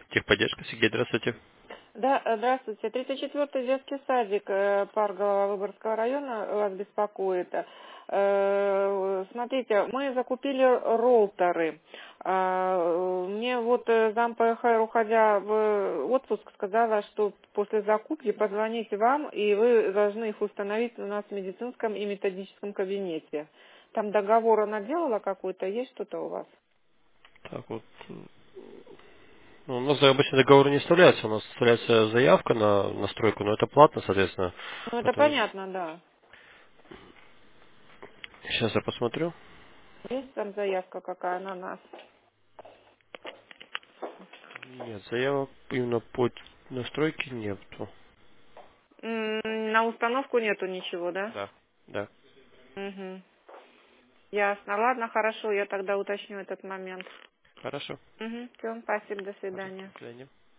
Техподдержка, Сергей, здравствуйте. Да, здравствуйте. 34-й детский садик Паргова Выборгского района вас беспокоит. Смотрите, мы закупили роутеры. Мне вот зам ПХР, уходя в отпуск, сказала, что после закупки позвоните вам, и вы должны их установить у нас в медицинском и методическом кабинете. Там договор она делала какой-то, есть что-то у вас? Так вот, ну, у нас обычно договор не вставляется, у нас вставляется заявка на настройку, но это платно, соответственно. Ну, это Поэтому понятно, да. сейчас я посмотрю. Есть там заявка какая на нас? Нет, заявок именно по настройке нету. На установку нету ничего, да? Да. Да. Угу. Ясно. Ладно, хорошо, я тогда уточню этот момент. Хорошо. Угу. Все, спасибо, до Пожалуйста, свидания. до свидания.